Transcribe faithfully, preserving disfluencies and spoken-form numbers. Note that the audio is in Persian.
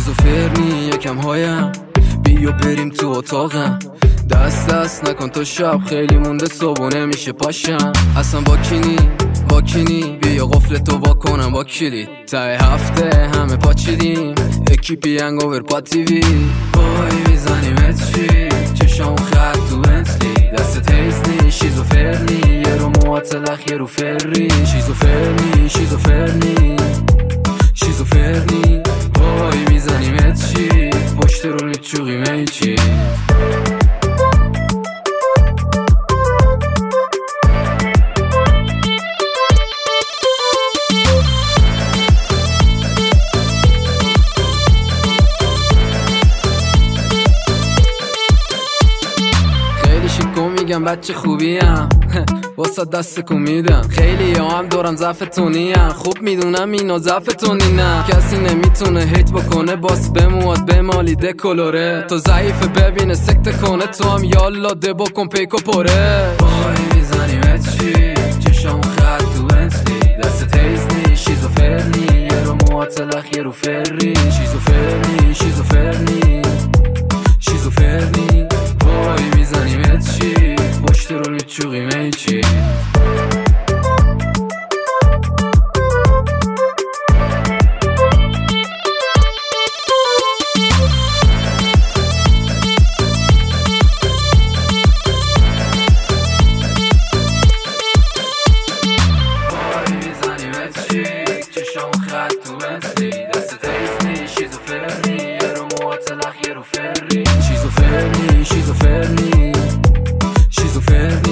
شیزوفرنی یکم هایم بیو بریم تو اتاقم، دست دست نکن تو شب خیلی مونده صبحونه میشه پاشم. اصلا با کینی با کینی بیا قفل تو وا کنم با کلید، ته هفته همه پاچیدیم اکیپی انگوور پا تیوی. وای میزنیمت چی چشام خط تو بنتلی، دست تیزنی شیزوفرنی یه رو معاطلخ یه رو فری. شیزوفرنی شیزوفرنی شیزوفرنی وای میزنیمت چی پشت رو میچوقی میچی. میگم بچه خوبیم واسه دست کن میدم، خیلی ها هم دورم ضعفتونی هم، خوب میدونم اینو ضعفتونی نه. کسی نمیتونه هیت بکنه باس بمواد بمالی دکولوره، تو ضعیف ببینه سکت کنه تو هم یالا دبو کن پیکو پره. وای میزنیمت چی چشام خط تو بنتلی، دست تیزنی شیزوفرنی یه رو معاطلخ یه رو فری. شیزوفرنی شیزوفرنی شیزوفرنی وای میزنیمت چی پشت رو میچوقی میچی. چشام خط تو بنتلی، دست تیزنی شیزوفرنی یه رو معاطلخ یه رو فری. شیزوفرنی شیزوفرنی شیزوفرنی